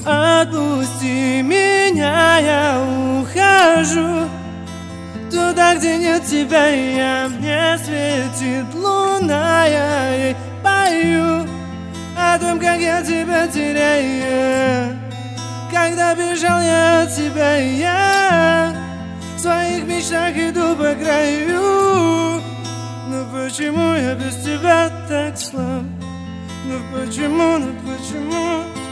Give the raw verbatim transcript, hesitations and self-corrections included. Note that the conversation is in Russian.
Отпусти меня, я ухожу туда, где нет тебя, я. Мне светит луна, я ей пою о том, как я тебя теряю. Когда бежал я от тебя, я в своих мечтах иду по краю. Но почему я без тебя так слаб? Ну почему, ну почему?